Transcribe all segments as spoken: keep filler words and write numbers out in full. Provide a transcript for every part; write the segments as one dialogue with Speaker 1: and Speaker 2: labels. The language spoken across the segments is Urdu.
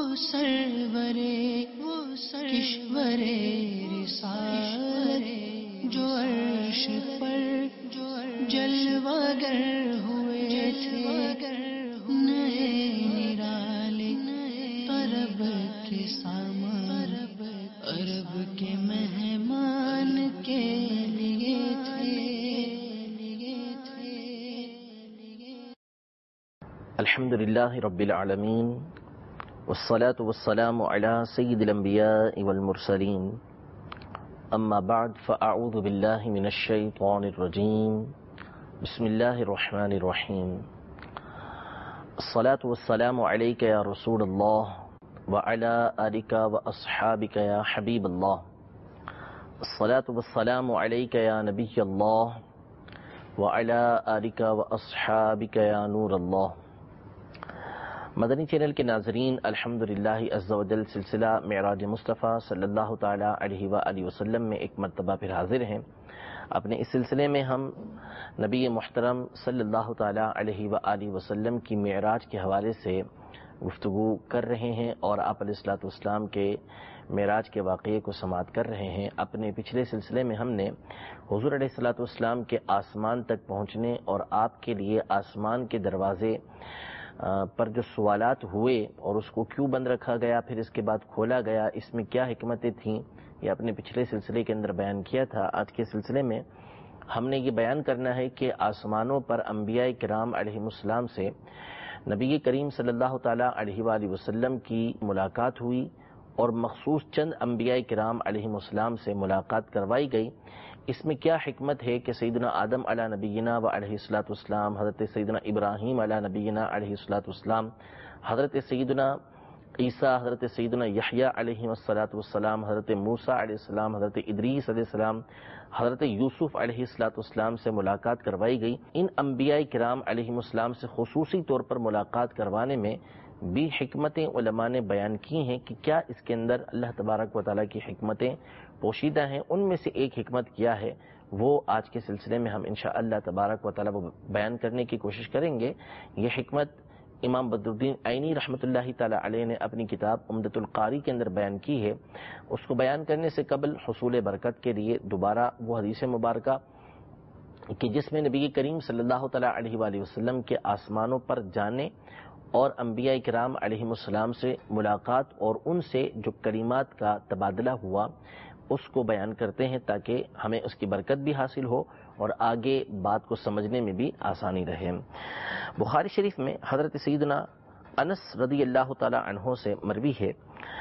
Speaker 1: سرورے وہ کشورے رسالت جو عرش پر جلوگر ہوئے تھے نئے نرالے عرب کے سامان عرب کے مہمان کے لیے تھے
Speaker 2: الحمد للہ رب العالمین والصلاة والسلام على سید الانبیاء والمرسلین اما بعد فاعوذ باللہ من الشیطان الرجیم بسم اللہ الرحمن الرحیم الصلاة والسلام علیک یا رسول اللہ وعلى آلک واصحابک یا حبیب اللہ الصلاة والسلام علیک یا نبی اللہ وعلى آلک واصحابک یا نور اللہ۔ مدنی چینل کے ناظرین، الحمدللہ عز و جل سلسلہ معراج مصطفیٰ صلی اللہ تعالی علیہ وآلہ وسلم میں ایک مرتبہ پھر حاضر ہیں۔ اپنے اس سلسلے میں ہم نبی محترم صلی اللہ تعالی علیہ وآلہ وسلم کی معراج کے حوالے سے گفتگو کر رہے ہیں اور آپ علیہ الصلوۃ والسلام کے معراج کے واقعے کو سماعت کر رہے ہیں۔ اپنے پچھلے سلسلے میں ہم نے حضور علیہ الصلوۃ والسلام کے آسمان تک پہنچنے اور آپ کے لیے آسمان کے دروازے پر جو سوالات ہوئے اور اس کو کیوں بند رکھا گیا، پھر اس کے بعد کھولا گیا، اس میں کیا حکمتیں تھیں، یہ اپنے پچھلے سلسلے کے اندر بیان کیا تھا۔ آج کے سلسلے میں ہم نے یہ بیان کرنا ہے کہ آسمانوں پر انبیاء کرام علیہ السلام سے نبی کریم صلی اللہ تعالیٰ علیہ وآلہ وسلم کی ملاقات ہوئی اور مخصوص چند انبیاء کرام علیہ السلام سے ملاقات کروائی گئی۔ اس میں کیا حکمت ہے کہ سیدنا آدم علیہ نبینا و علیہ الصلوۃ والسلام، حضرت سیدنا ابراہیم علیہ نبینا علیہ الصلوۃ والسلام، حضرت سیدنا عیسیٰ، حضرت سیدنا یحییٰ علیہ الصلوۃ والسلام، حضرت موسیٰ علیہ السلام، حضرت ادریس علیہ السلام، حضرت یوسف علیہ الصلوۃ والسلام سے ملاقات کروائی گئی۔ ان انبیاء کرام علیہ السلام سے خصوصی طور پر ملاقات کروانے میں بھی حکمتیں علماء نے بیان کی ہیں کہ کیا اس کے اندر اللہ تبارک و تعالیٰ کی حکمتیں پوشیدہ ہیں۔ ان میں سے ایک حکمت کیا ہے وہ آج کے سلسلے میں ہم انشاءاللہ تبارک و تعالیٰ بیان کرنے کی کوشش کریں گے۔ یہ حکمت امام بدر الدین عینی رحمۃ اللہ تعالیٰ علیہ نے اپنی کتاب عمدۃ القاری کے اندر بیان کی ہے۔ اس کو بیان کرنے سے قبل حصول برکت کے لیے دوبارہ وہ حدیث مبارکہ کہ جس میں نبی کریم صلی اللہ تعالیٰ علیہ وآلہ وسلم کے آسمانوں پر جانے اور انبیاء کرام علیہ السلام سے ملاقات اور ان سے جو کلمات کا تبادلہ ہوا اس کو بیان کرتے ہیں تاکہ ہمیں اس کی برکت بھی حاصل ہو اور آگے بات کو سمجھنے میں بھی آسانی رہے۔ بخاری شریف میں حضرت سیدنا انس رضی اللہ تعالی عنہ سے مروی ہے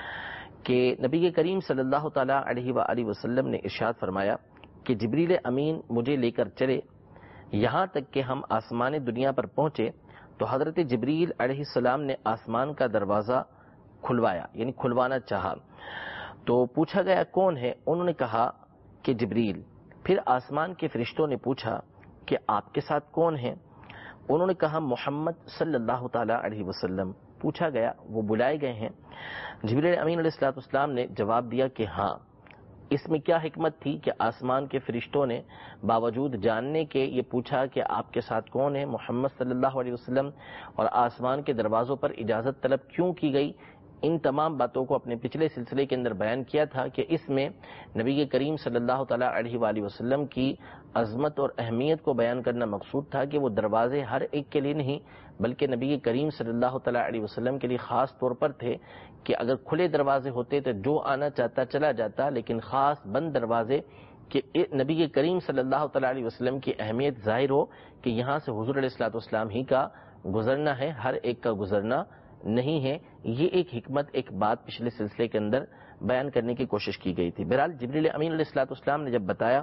Speaker 2: کہ نبی کریم صلی اللہ تعالی علیہ وآلہ وسلم نے ارشاد فرمایا کہ جبریل امین مجھے لے کر چلے یہاں تک کہ ہم آسمان دنیا پر پہنچے تو حضرت جبریل علیہ السلام نے آسمان کا دروازہ کھلوایا، یعنی کھلوانا چاہا تو پوچھا گیا کون ہے؟ انہوں نے کہا کہ جبریل۔ پھر آسمان کے فرشتوں نے پوچھا کہ آپ کے ساتھ کون ہیں؟ انہوں نے کہا محمد صلی اللہ تعالی علیہ وسلم۔ پوچھا گیا وہ بلائے گئے ہیں؟ جبریل امین علیہ الصلوۃ والسلام نے جواب دیا کہ ہاں۔ اس میں کیا حکمت تھی کہ آسمان کے فرشتوں نے باوجود جاننے کے یہ پوچھا کہ آپ کے ساتھ کون ہے محمد صلی اللہ علیہ وسلم، اور آسمان کے دروازوں پر اجازت طلب کیوں کی گئی؟ ان تمام باتوں کو اپنے پچھلے سلسلے کے اندر بیان کیا تھا کہ اس میں نبی کریم صلی اللہ تعالیٰ علیہ وآلہ وسلم کی عظمت اور اہمیت کو بیان کرنا مقصود تھا کہ وہ دروازے ہر ایک کے لیے نہیں بلکہ نبی کریم صلی اللہ تعالیٰ علیہ وسلم کے لیے خاص طور پر تھے کہ اگر کھلے دروازے ہوتے تو جو آنا چاہتا چلا جاتا، لیکن خاص بند دروازے کہ نبی کریم صلی اللہ تعالیٰ علیہ وسلم کی اہمیت ظاہر ہو کہ یہاں سے حضور علیہ الصلوۃ والسلام ہی کا گزرنا ہے، ہر ایک کا گزرنا نہیں ہے۔ یہ ایک حکمت، ایک بات پچھلے سلسلے کے اندر بیان کرنے کی کوشش کی گئی تھی۔ بہرحال جبریل امین علیہ الصلوۃ والسلام نے جب بتایا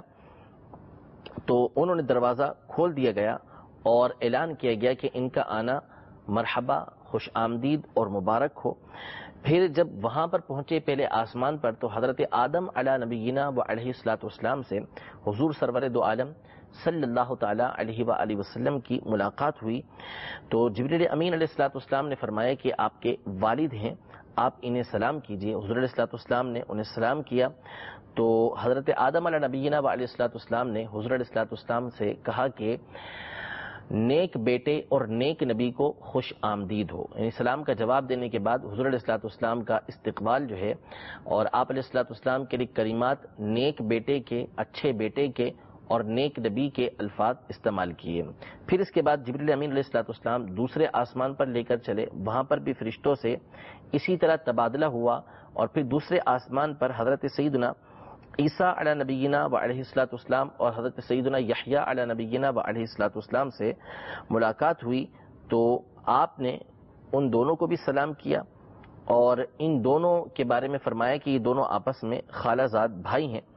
Speaker 2: تو انہوں نے دروازہ کھول دیا گیا اور اعلان کیا گیا کہ ان کا آنا مرحبا، خوش آمدید اور مبارک ہو۔ پھر جب وہاں پر پہنچے پہلے آسمان پر تو حضرت آدم علی نبینا و علیہ الصلوۃ والسلام سے حضور سرور دو عالم صلی اللہ تعالی علیہ وآلہ وسلم کی ملاقات ہوئی تو جبریل امین علیہ الصلوۃ والسلام نے فرمایا کہ آپ کے والد ہیں، آپ انہیں سلام کیجئے۔ حضور علیہ الصلوۃ والسلام نے انہیں سلام کیا تو حضرت آدم علیہ نبینا و علیہ الصلوۃ والسلام نے حضور علیہ الصلوۃ والسلام سے کہا کہ نیک بیٹے اور نیک نبی کو خوش آمدید ہو. یعنی سلام کا جواب دینے کے بعد حضور علیہ الصلوۃ والسلام کا استقبال جو ہے اور آپ علیہ الصلوۃ والسلام کے لیے کریمات نیک بیٹے کے، اچھے بیٹے کے اور نیک نبی کے الفاظ استعمال کیے. پھر اس کے بعد جبریل امین علیہ الصلوۃ والسلام دوسرے آسمان پر لے کر چلے، وہاں پر بھی فرشتوں سے اسی طرح تبادلہ ہوا، اور پھر دوسرے آسمان پر حضرت سیدنا عیسیٰ علی نبینا و علیہ الصلوۃ والسلام اور حضرت سیدنا یحییٰ علی نبینا و علیہ الصلوۃ والسلام سے ملاقات ہوئی. تو آپ نے ان دونوں کو بھی سلام کیا اور ان دونوں کے بارے میں فرمایا کہ یہ دونوں آپس میں خالہ زاد بھائی ہیں.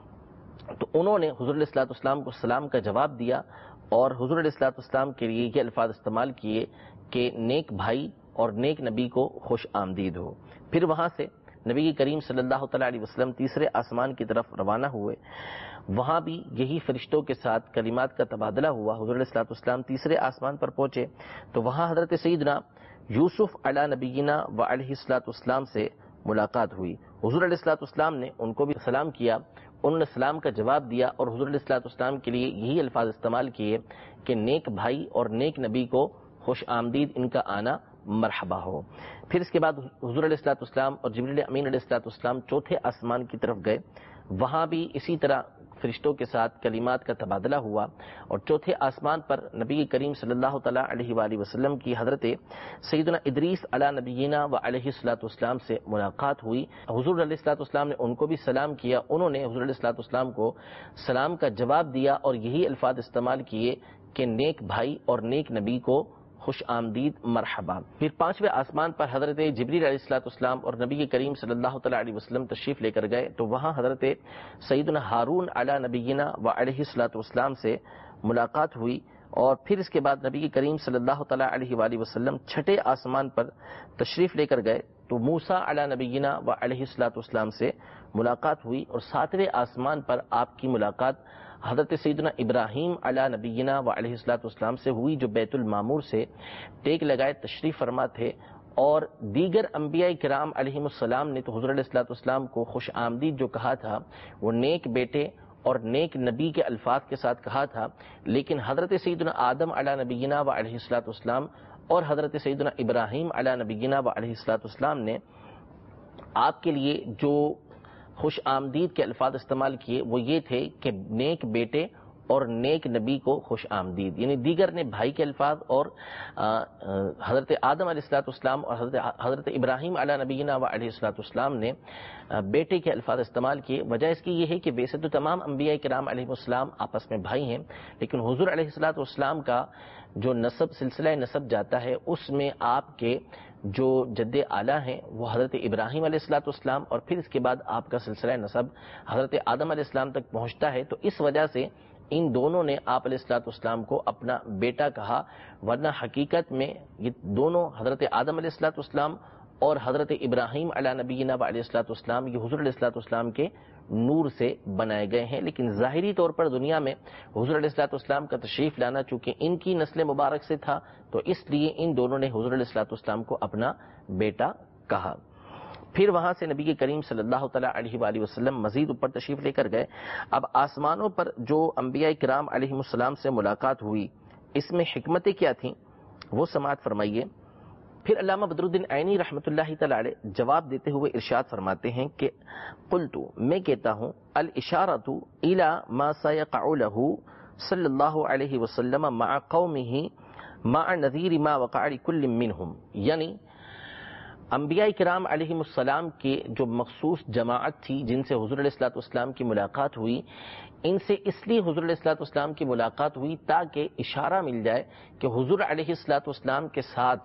Speaker 2: تو انہوں نے حضور علیہ الصلوۃ والسلام کو سلام کا جواب دیا اور حضور علیہ الصلوۃ والسلام کے لیے یہ الفاظ استعمال کیے کہ نیک بھائی اور نیک نبی کو خوش آمدید ہو. پھر وہاں سے نبی کریم صلی اللہ تعالیٰ علیہ وسلم تیسرے آسمان کی طرف روانہ ہوئے. وہاں بھی یہی فرشتوں کے ساتھ کلمات کا تبادلہ ہوا. حضور علیہ الصلوۃ والسلام تیسرے آسمان پر پہنچے تو وہاں حضرت سیدنا یوسف علی نبینا و علیہ الصلوۃ والسلام سے ملاقات ہوئی. حضور علیہ الصلوۃ والسلام نے ان کو بھی سلام کیا، انہوں نے سلام کا جواب دیا اور حضور علیہ الصلوۃ والسلام کے لیے یہی الفاظ استعمال کیے کہ نیک بھائی اور نیک نبی کو خوش آمدید، ان کا آنا مرحبا ہو. پھر اس کے بعد حضور علیہ الصلوۃ والسلام اور جبریل امین علیہ الصلوۃ والسلام چوتھے آسمان کی طرف گئے. وہاں بھی اسی طرح فرشتوں کے ساتھ کلمات کا تبادلہ ہوا اور چوتھے آسمان پر نبی کریم صلی اللہ تعالیٰ علیہ وآلہ وسلم کی حضرت سیدنا ادریس علی نبینا و علیہ الصلوۃ والسلام سے ملاقات ہوئی. حضور علیہ الصلوۃ والسلام نے ان کو بھی سلام کیا، انہوں نے حضور علیہ الصلوۃ والسلام کو سلام کا جواب دیا اور یہی الفاظ استعمال کیے کہ نیک بھائی اور نیک نبی کو خوش آمدید مرحبا. پھر پانچویں آسمان پر حضرت جبریل علیہ الصلوۃ والسلام اور نبی کریم صلی اللہ تعالیٰ علیہ وسلم تشریف لے کر گئے تو وہاں حضرت سیدنا ہارون علی نبینا و علیہ الصلوۃ والسلام سے ملاقات ہوئی. اور پھر اس کے بعد نبی کریم صلی اللہ تعالیٰ علیہ وآلہ وسلم چھٹے آسمان پر تشریف لے کر گئے تو موسیٰ علی نبینا و علیہ الصلوۃ والسلام سے ملاقات ہوئی. اور ساتویں آسمان پر آپ کی ملاقات حضرت سیدنا ابراہیم علی نبینا و علیہ الصلوۃ والسلام سے ہوئی، جو بیت المعمور سے ٹیک لگائے تشریف فرما تھے. اور دیگر انبیاء کرام علیہم السلام نے تو حضور علیہ الصلوۃ والسلام کو خوش آمدید جو کہا تھا وہ نیک بیٹے اور نیک نبی کے الفاظ کے ساتھ کہا تھا، لیکن حضرت سیدنا آدم علی نبینا و علیہ الصلوۃ والسلام اور حضرت سیدنا ابراہیم علی نبینا و علیہ الصلوۃ والسلام نے آپ کے لیے جو خوش آمدید کے الفاظ استعمال کیے وہ یہ تھے کہ نیک بیٹے اور نیک نبی کو خوش آمدید. یعنی دیگر نے بھائی کے الفاظ اور حضرت آدم علیہ الصلوۃ والسلام اور حضرت حضرت ابراہیم علی نبینا و علیہ الصلوۃ والسلام نے بیٹے کے الفاظ استعمال کیے. وجہ اس کی یہ ہے کہ ویسے تو تمام انبیاء کرام علیہ السلام آپس میں بھائی ہیں، لیکن حضور علیہ الصلوۃ والسلام کا جو نسب سلسلہ نسب جاتا ہے اس میں آپ کے جو جد اعلیٰ ہیں وہ حضرت ابراہیم علیہ الصلوۃ والسلام اور پھر اس کے بعد آپ کا سلسلہ نسب حضرت آدم علیہ السلام تک پہنچتا ہے. تو اس وجہ سے ان دونوں نے آپ علیہ الصلوۃ والسلام کو اپنا بیٹا کہا، ورنہ حقیقت میں یہ دونوں حضرت آدم علیہ الصلوۃ والسلام اور حضرت ابراہیم علی نبینا و علیہ الصلوۃ والسلام یہ حضور علیہ الصلوۃ والسلام کے نور سے بنائے گئے ہیں. لیکن ظاہری طور پر دنیا میں حضور علیہ الصلوۃ والسلام کا تشریف لانا چونکہ ان کی نسل مبارک سے تھا تو اس لیے ان دونوں نے حضور علیہ الصلوۃ والسلام کو اپنا بیٹا کہا. پھر وہاں سے نبی کریم صلی اللہ تعالیٰ علیہ وآلہ وسلم مزید اوپر تشریف لے کر گئے. اب آسمانوں پر جو انبیاء کرام علیہ السلام سے ملاقات ہوئی اس میں حکمتیں کیا تھیں وہ سماعت فرمائیے. پھر علامہ بدر الدین عینی رحمۃ اللہ تعالی علیہ جواب دیتے ہوئے ارشاد فرماتے ہیں کہ قلت میں کہتا ہوں الاشارۃ الی ما سیقع له صلی اللہ علیہ وسلم مع قومه مع نذیر ما وقع لكل منهم. یعنی انبیاء کرام علیہم السلام کے جو مخصوص جماعت تھی جن سے حضور علیہ الصلوۃ والسلام کی ملاقات ہوئی، ان سے اس لیے حضور علیہ الصلوۃ والسلام کی ملاقات ہوئی تاکہ اشارہ مل جائے کہ حضور علیہ الصلوۃ والسلام کے ساتھ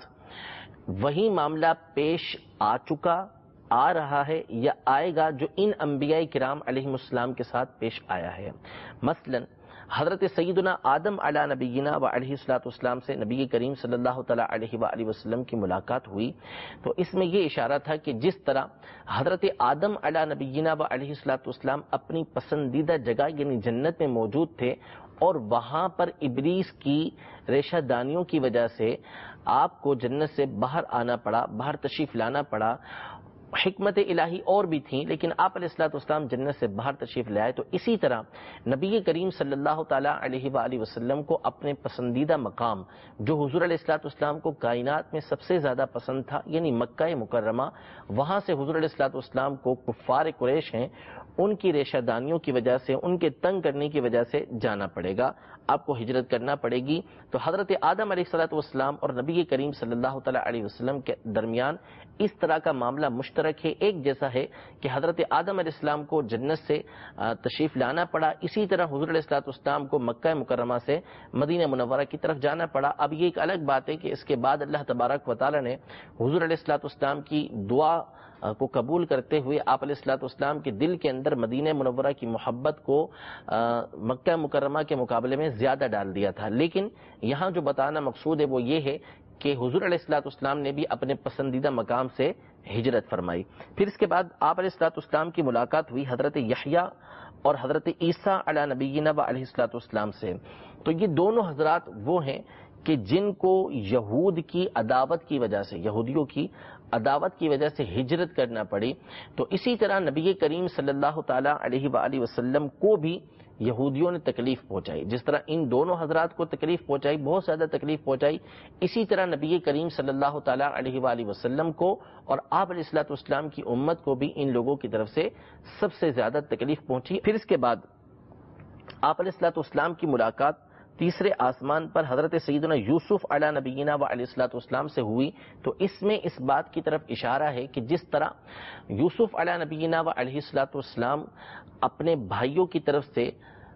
Speaker 2: وہی معاملہ پیش آ چکا، آ رہا ہے یا آئے گا جو ان انبیاء کرام علیہم السلام کے ساتھ پیش آیا ہے. مثلا حضرت سیدنا آدم علی نبینا و علیہ الصلوۃ والسلام سے نبی کریم صلی اللہ تعالیٰ علیہ وآلہ وسلم کی ملاقات ہوئی تو اس میں یہ اشارہ تھا کہ جس طرح حضرت آدم علی نبینا و علیہ الصلوۃ والسلام اپنی پسندیدہ جگہ یعنی جنت میں موجود تھے اور وہاں پر ابلیس کی ریشہ دانیوں کی وجہ سے آپ کو جنت سے باہر آنا پڑا، باہر تشریف لانا پڑا، حکمت الہی اور بھی تھیں، لیکن آپ علیہ الصلوۃ والسلام جنت سے باہر تشریف لے آئے، تو اسی طرح نبی کریم صلی اللہ تعالیٰ علیہ وآلہ وسلم کو اپنے پسندیدہ مقام جو حضور علیہ الصلوۃ والسلام کو کائنات میں سب سے زیادہ پسند تھا، یعنی مکہ مکرمہ، وہاں سے حضور علیہ الصلوۃ والسلام کو کفار قریش ہیں ان کی ریشہ دانیوں کی وجہ سے، ان کے تنگ کرنے کی وجہ سے جانا پڑے گا، آپ کو ہجرت کرنا پڑے گی۔ تو حضرت آدم علیہ الصلوۃ والسلام اور نبی کریم صلی اللہ تعالیٰ علیہ وسلم کے درمیان اس طرح کا معاملہ مشترک ہے، ایک جیسا ہے کہ حضرت آدم علیہ السلام کو جنت سے تشریف لانا پڑا، اسی طرح حضور علیہ الصلوۃ والسلام کو مکہ مکرمہ سے مدینہ منورہ کی طرف جانا پڑا۔ اب یہ ایک الگ بات ہے کہ اس کے بعد اللہ تبارک و تعالیٰ نے حضور علیہ الصلوۃ والسلام کی دعا کو قبول کرتے ہوئے آپ علیہ الصلوۃ والسلام کے دل کے اندر مدینہ منورہ کی محبت کو مکہ مکرمہ کے مقابلے میں زیادہ ڈال دیا تھا، لیکن یہاں جو بتانا مقصود ہے وہ یہ ہے کہ حضور علیہ الصلوۃ والسلام نے بھی اپنے پسندیدہ مقام سے ہجرت فرمائی۔ پھر اس کے بعد آپ علیہ الصلوۃ والسلام کی ملاقات ہوئی حضرت یحییٰ اور حضرت عیسیٰ علی نبینا و علیہ الصلوۃ والسلام سے۔ تو یہ دونوں حضرات وہ ہیں کہ جن کو یہود کی عداوت کی وجہ سے، یہودیوں کی عداوت کی وجہ سے ہجرت کرنا پڑی، تو اسی طرح نبی کریم صلی اللہ تعالیٰ علیہ وآلہ وسلم کو بھی یہودیوں نے تکلیف پہنچائی، جس طرح ان دونوں حضرات کو تکلیف پہنچائی، بہت زیادہ تکلیف پہنچائی، اسی طرح نبی کریم صلی اللہ تعالیٰ علیہ وآلہ وسلم کو اور آپ علیہ الصلوۃ والسلام کی امت کو بھی ان لوگوں کی طرف سے سب سے زیادہ تکلیف پہنچی۔ پھر اس کے بعد آپ علیہ الصلوۃ والسلام کی ملاقات تیسرے آسمان پر حضرت سیدنا یوسف علی نبینا و علیہ الصلوۃ والسلام سے ہوئی، تو اس میں اس بات کی طرف اشارہ ہے کہ جس طرح یوسف علی نبینا و علیہ الصلوۃ والسلام اپنے بھائیوں کی طرف سے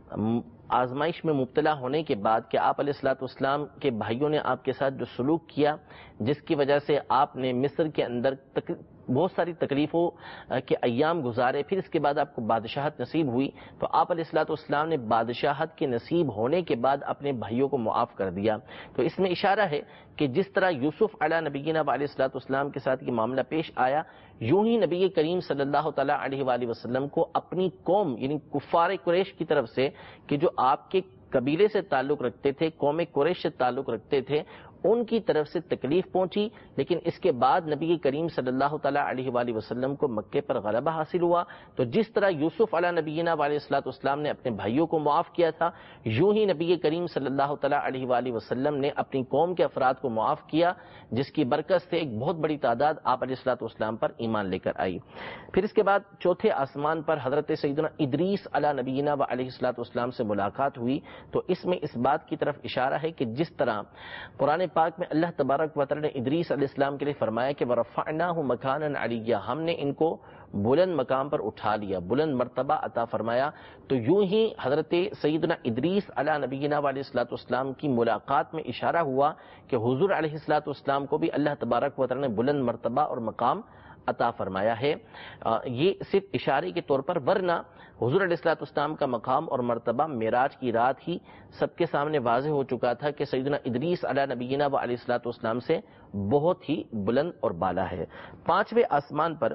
Speaker 2: آزمائش میں مبتلا ہونے کے بعد کہ آپ علیہ الصلوۃ والسلام کے بھائیوں نے آپ کے ساتھ جو سلوک کیا، جس کی وجہ سے آپ نے مصر کے اندر تک بہت ساری تکلیفوں کے ایام گزارے، پھر اس کے بعد آپ کو بادشاہت نصیب ہوئی، تو آپ علیہ الصلوۃ والسلام نے بادشاہت کے نصیب ہونے کے بعد اپنے بھائیوں کو معاف کر دیا۔ تو اس میں اشارہ ہے کہ جس طرح یوسف علی نبینا و علیہ الصلوۃ والسلام کے ساتھ یہ معاملہ پیش آیا، یوں ہی نبی کریم صلی اللہ تعالیٰ علیہ وآلہ وسلم کو اپنی قوم یعنی کفار قریش کی طرف سے، کہ جو آپ کے قبیلے سے تعلق رکھتے تھے، قوم قریش سے تعلق رکھتے تھے، ان کی طرف سے تکلیف پہنچی، لیکن اس کے بعد نبی کریم صلی اللہ تعالیٰ علیہ وآلہ وسلم کو مکے پر غلبہ حاصل ہوا۔ تو جس طرح یوسف علی نبینا علیہ الصلوۃ والسلام نے اپنے بھائیوں کو معاف کیا تھا، یوں ہی نبی کریم صلی اللہ تعالیٰ علیہ وآلہ وسلم نے اپنی قوم کے افراد کو معاف کیا، جس کی برکت سے ایک بہت بڑی تعداد آپ علیہ الصلوۃ والسلام پر ایمان لے کر آئی۔ پھر اس کے بعد چوتھے آسمان پر حضرت سیدنا ادریس علی نبینا و علیہ الصلوۃ والسلام سے ملاقات ہوئی، تو اس میں اس بات کی طرف اشارہ ہے کہ جس طرح قرآن پاک میں اللہ تبارک و تعالی نے ادریس علیہ السلام کے لیے فرمایا کہ وَرَفَعْنَاهُ مَكَانًا عَلِيًّا، ہم نے ان کو بلند مقام پر اٹھا لیا، بلند مرتبہ عطا فرمایا۔ تو یوں ہی حضرت سیدنا ادریس علی نبینا علیہ الصلوۃ والسلام کی ملاقات میں اشارہ ہوا کہ حضور علیہ الصلوۃ والسلام کو بھی اللہ تبارک و تعالی نے بلند مرتبہ اور مقام عطا فرمایا ہے۔ یہ صرف اشارے کے طور پر، ورنہ حضور علیہ الصلوۃ والسلام کا مقام اور مرتبہ معراج کی رات ہی سب کے سامنے واضح ہو چکا تھا کہ سیدنا ادریس علی نبینا و علیہ الصلوۃ والسلام سے بہت ہی بلند اور بالا ہے۔ پانچویں آسمان پر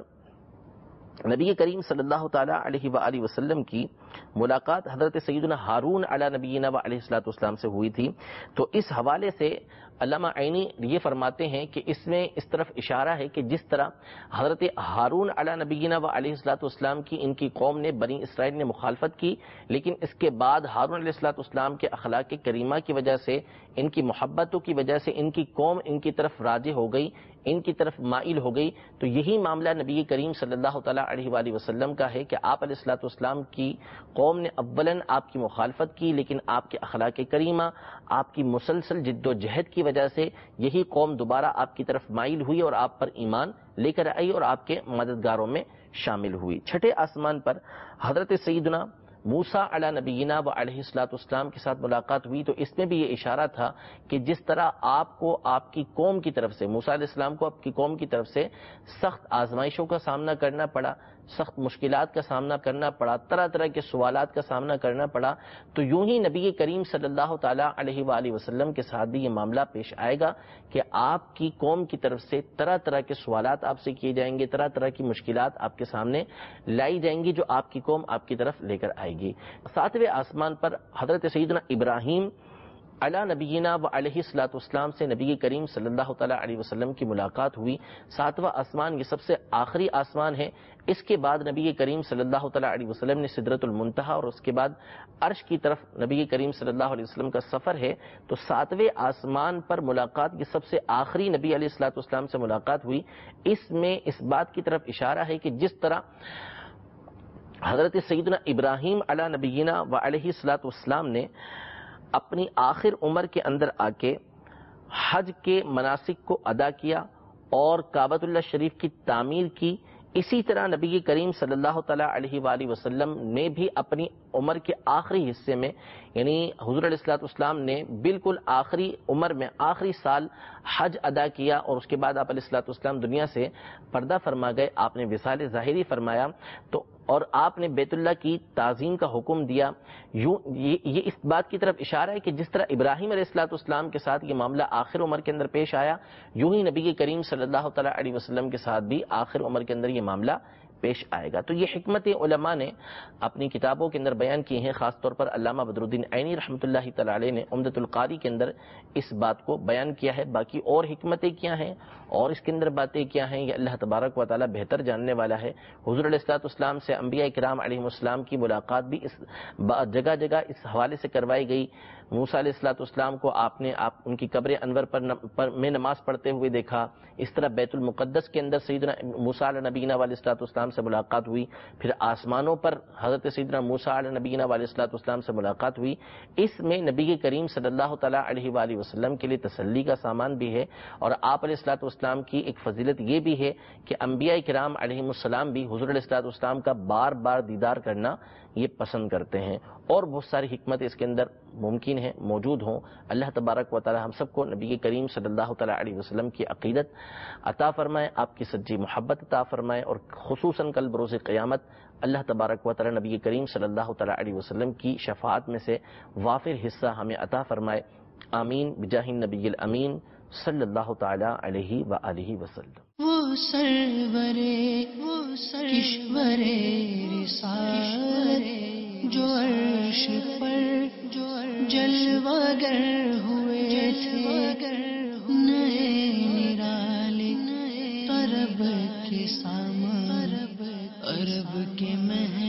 Speaker 2: نبی کریم صلی اللہ تعالیٰ علیہ وآلہ وسلم کی ملاقات حضرت سیدنا ہارون علی نبینا و علیہ الصلوۃ والسلام سے ہوئی تھی۔ تو اس حوالے سے علامہ عینی یہ فرماتے ہیں کہ اس میں اس طرف اشارہ ہے کہ جس طرح حضرت ہارون علی نبینا و علیہ الصلوۃ والسلام کی ان کی قوم نے، بنی اسرائیل نے مخالفت کی، لیکن اس کے بعد ہارون علیہ الصلوۃ والسلام کے اخلاق کریمہ کی وجہ سے، ان کی محبتوں کی وجہ سے ان کی قوم ان کی طرف راجع ہو گئی، ان کی طرف مائل ہو گئی۔ تو یہی معاملہ نبی کریم صلی اللہ تعالیٰ علیہ وآلہ وسلم کا ہے کہ آپ علیہ الصلوۃ والسلام کی قوم نے اولاً آپ کی مخالفت کی، لیکن آپ کے اخلاق کریمہ، آپ کی مسلسل جد و جہد کی وجہ سے یہی قوم دوبارہ آپ کی طرف مائل ہوئی اور آپ پر ایمان لے کر آئی اور آپ کے مددگاروں میں شامل ہوئی۔ چھٹے آسمان پر حضرت سیدنا موسیٰ علی نبینا و علیہ الصلوۃ والسلام کے ساتھ ملاقات ہوئی، تو اس میں بھی یہ اشارہ تھا کہ جس طرح آپ کو آپ کی قوم کی طرف سے، موسیٰ علیہ السلام کو آپ کی قوم کی طرف سے سخت آزمائشوں کا سامنا کرنا پڑا، سخت مشکلات کا سامنا کرنا پڑا، طرح طرح کے سوالات کا سامنا کرنا پڑا، تو یوں ہی نبی کریم صلی اللہ تعالیٰ علیہ وآلہ وسلم کے ساتھ بھی یہ معاملہ پیش آئے گا کہ آپ کی قوم کی طرف سے طرح طرح کے سوالات آپ سے کیے جائیں گے، طرح طرح کی مشکلات آپ کے سامنے لائی جائیں گی جو آپ کی قوم آپ کی طرف لے کر آئے گی۔ ساتویں آسمان پر حضرت سیدنا ابراہیم علی نبینا و علیہ الصلوۃ والسلام سے نبی کریم صلی اللہ تعالی علیہ وسلم کی ملاقات ہوئی. ساتواں آسمان یہ سب سے آخری آسمان ہے. اس کے بعد نبی کریم صلی اللہ تعالی علیہ وسلم نے سدرۃ المنتہا اور اس کے بعد عرش کی طرف نبی کریم صلی اللہ علیہ وسلم کا سفر ہے. تو ساتویں آسمان پر ملاقات یہ سب سے آخری نبی علیہ الصلوۃ والسلام سے ملاقات ہوئی. اس میں اس بات کی طرف اشارہ ہے کہ جس طرح حضرت سیدنا ابراہیم علی نبینا و علیہ الصلوۃ والسلام نے اپنی آخر عمر کے اندر آ کے حج کے مناسک کو ادا کیا اور کعبۃ اللہ شریف کی تعمیر کی، اسی طرح نبی کریم صلی اللہ تعالی علیہ وآلہ وسلم نے بھی اپنی عمر کے آخری حصے میں، یعنی حضور علیہ الصلوۃ والسلام نے بالکل آخری عمر میں آخری سال حج ادا کیا اور اس کے بعد آپ علیہ الصلوۃ والسلام دنیا سے پردہ فرما گئے. آپ نے وصال ظاہری فرمایا تو اور آپ نے بیت اللہ کی تعظیم کا حکم دیا. یوں یہ, یہ اس بات کی طرف اشارہ ہے کہ جس طرح ابراہیم علیہ الصلوۃ والسلام کے ساتھ یہ معاملہ آخر عمر کے اندر پیش آیا، یوں ہی نبی کریم صلی اللہ تعالی علیہ وسلم کے ساتھ بھی آخر عمر کے اندر یہ معاملہ پیش آئے گا. تو یہ حکمت علماء نے اپنی کتابوں کے اندر بیان کی ہیں. خاص طور پر علامہ بدر الدین عینی رحمۃ اللہ تعالی علیہ نے عمدۃ القاری کے اندر اس بات کو بیان کیا ہے. باقی اور حکمتیں کیا ہیں اور اس کے اندر باتیں کیا ہیں یہ اللہ تبارک و تعالی بہتر جاننے والا ہے. حضور علیہ الصلوۃ والسلام سے انبیاء کرام علیہم السلام کی ملاقات بھی اس جگہ جگہ اس حوالے سے کروائی گئی. موسیٰ علیہ الصلوۃ والسلام کو آپ نے آپ ان کی قبر انور پر, پر میں نماز پڑھتے ہوئے دیکھا. اس طرح بیت المقدس کے اندر سیدنا موسیٰ علیہ نبینا علیہ الصلوۃ والسلام سے ملاقات ہوئی. پھر آسمانوں پر حضرت سیدنا موسیٰ علیہ نبینا علیہ الصلوۃ والسلام سے ملاقات ہوئی. اس میں نبی کریم صلی اللہ تعالی علیہ وآلہ وسلم کے لیے تسلی کا سامان بھی ہے اور آپ علیہ الصلوۃ والسلام کی ایک فضیلت یہ بھی ہے کہ انبیاء کرام علیہم السلام بھی حضور علیہ الصلوۃ والسلام کا بار بار دیدار کرنا یہ پسند کرتے ہیں. اور بہت ساری حکمت اس کے اندر ممکن ہے موجود ہوں. اللہ تبارک و تعالی ہم سب کو نبی کریم صلی اللہ تعالی علیہ وسلم کی عقیدت عطا فرمائے، آپ کی سچی محبت عطا فرمائے اور خصوصاً کل بروز قیامت اللہ تبارک و تعالی نبی کریم صلی اللہ تعالی علیہ وسلم کی شفاعت میں سے وافر حصہ ہمیں عطا فرمائے. آمین بجاہ النبی الامین صلی اللہ تعالی علیہ وآلہ وسلم.
Speaker 1: وہ سرورے وہ کشورے رسالت جو عرش پر جلوگر ہوئے تھے، نئے نرالے طرب کے سامان عرب کے مہمان